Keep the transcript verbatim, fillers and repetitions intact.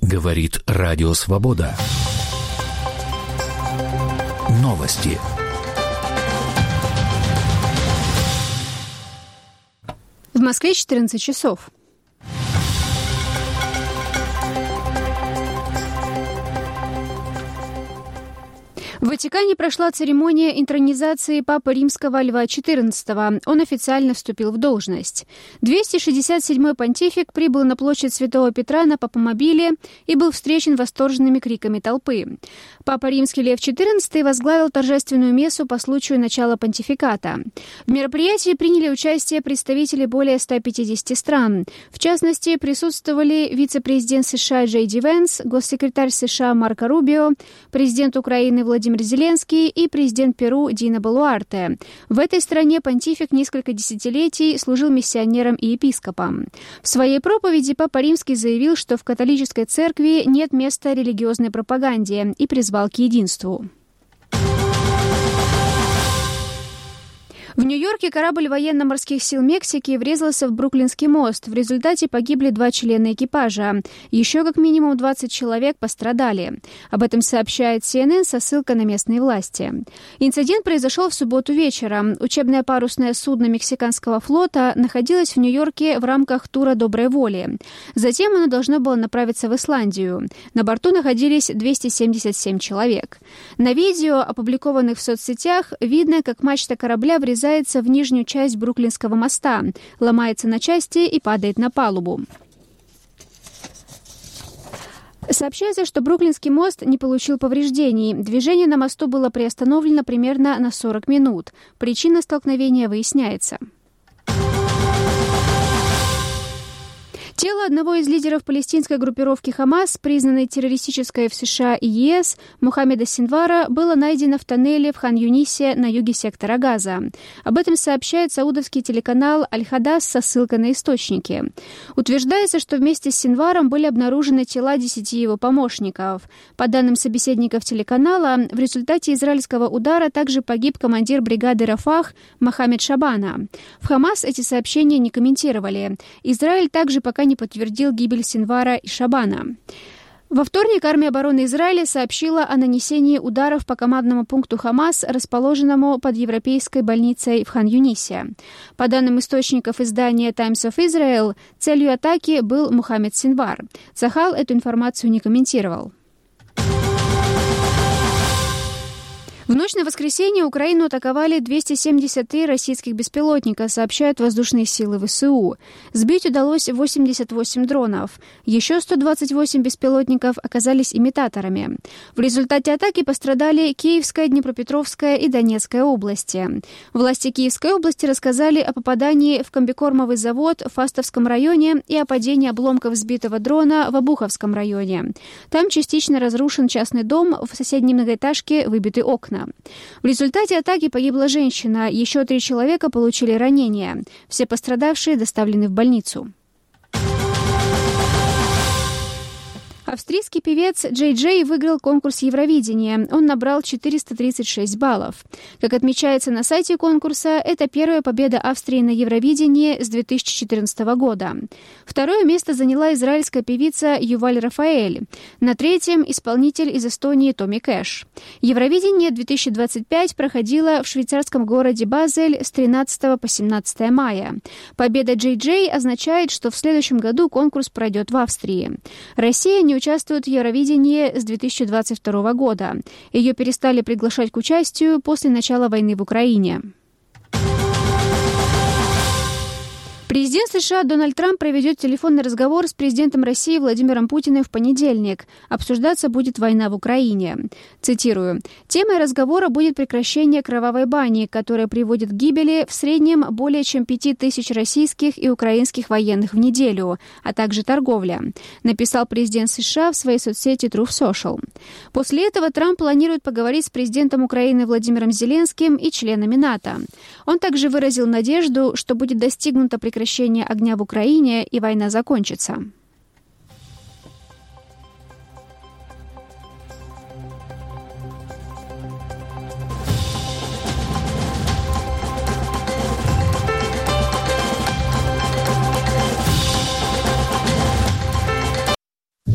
Говорит Радио Свобода. Новости. В Москве четырнадцать часов. В Ватикане прошла церемония интронизации Папы Римского Льва четырнадцатого. Он официально вступил в должность. двести шестьдесят седьмой понтифик прибыл на площадь Святого Петра на папомобиле и был встречен восторженными криками толпы. Папа Римский Лев четырнадцатый возглавил торжественную мессу по случаю начала понтификата. В мероприятии приняли участие представители более ста пятидесяти стран. В частности, присутствовали вице-президент США Джей Ди Венс, госсекретарь США Марко Рубио, президент Украины Владимир Зеленский и президент Перу Дина Болуарте. В этой стране понтифик несколько десятилетий служил миссионером и епископом. В своей проповеди Папа Римский заявил, что в католической церкви нет места религиозной пропаганде и призвал к единству. В Нью-Йорке корабль военно-морских сил Мексики врезался в Бруклинский мост. В результате погибли два члена экипажа. Еще как минимум двадцать человек пострадали. Об этом сообщает Си Эн Эн со ссылкой на местные власти. Инцидент произошел в субботу вечером. Учебное парусное судно Мексиканского флота находилось в Нью-Йорке в рамках тура доброй воли. Затем оно должно было направиться в Исландию. На борту находились двести семьдесят семь человек. На видео, опубликованных в соцсетях, видно, как мачта корабля врезается в нижнюю часть Бруклинского моста, ломается на части и падает на палубу. Сообщается, что Бруклинский мост не получил повреждений. Движение на мосту было приостановлено примерно на сорок минут. Причина столкновения выясняется. Тело одного из лидеров палестинской группировки «Хамас», признанной террористической в США и Е С, Мухаммеда Синвара, было найдено в тоннеле в Хан-Юнисе на юге сектора Газа. Об этом сообщает саудовский телеканал Аль-Хадас со ссылкой на источники. Утверждается, что вместе с Синваром были обнаружены тела десяти его помощников. По данным собеседников телеканала, в результате израильского удара также погиб командир бригады Рафах Мохаммед Шабана. В «Хамас» эти сообщения не комментировали. Израиль также пока не подтвердил гибель Синвара и Шабана. Во вторник армия обороны Израиля сообщила о нанесении ударов по командному пункту «Хамас», расположенному под европейской больницей в Хан-Юнисе. По данным источников издания Times of Israel, целью атаки был Мухаммед Синвар. Цахал эту информацию не комментировал. В ночь на воскресенье Украину атаковали двести семьдесят три российских беспилотника, сообщают воздушные силы Вэ Эс У. Сбить удалось восемьдесят восемь дронов. Еще сто двадцать восемь беспилотников оказались имитаторами. В результате атаки пострадали Киевская, Днепропетровская и Донецкая области. Власти Киевской области рассказали о попадании в комбикормовый завод в Фастовском районе и о падении обломков сбитого дрона в Обуховском районе. Там частично разрушен частный дом, в соседней многоэтажке выбиты окна. В результате атаки погибла женщина, еще три человека получили ранения. Все пострадавшие доставлены в больницу. Австрийский певец Джей Джей выиграл конкурс Евровидения. Он набрал четыреста тридцать шесть баллов. Как отмечается на сайте конкурса, это первая победа Австрии на Евровидении с две тысячи четырнадцатого года. Второе место заняла израильская певица Юваль Рафаэль. На третьем – исполнитель из Эстонии Томми Кэш. Евровидение две тысячи двадцать пять проходило в швейцарском городе Базель с тринадцатого по семнадцатое мая. Победа Джей Джей означает, что в следующем году конкурс пройдет в Австрии. Россия не участвует в Евровидении с две тысячи двадцать второго года. Ее перестали приглашать к участию после начала войны в Украине. Президент США Дональд Трамп проведет телефонный разговор с президентом России Владимиром Путиным в понедельник. Обсуждаться будет война в Украине. Цитирую. «Темой разговора будет прекращение кровавой бани, которая приводит к гибели в среднем более чем пяти тысяч российских и украинских военных в неделю, а также торговля», написал президент США в своей соцсети Truth Social. После этого Трамп планирует поговорить с президентом Украины Владимиром Зеленским и членами НАТО. Он также выразил надежду, что будет достигнуто прекращение огня в Украине и война закончится.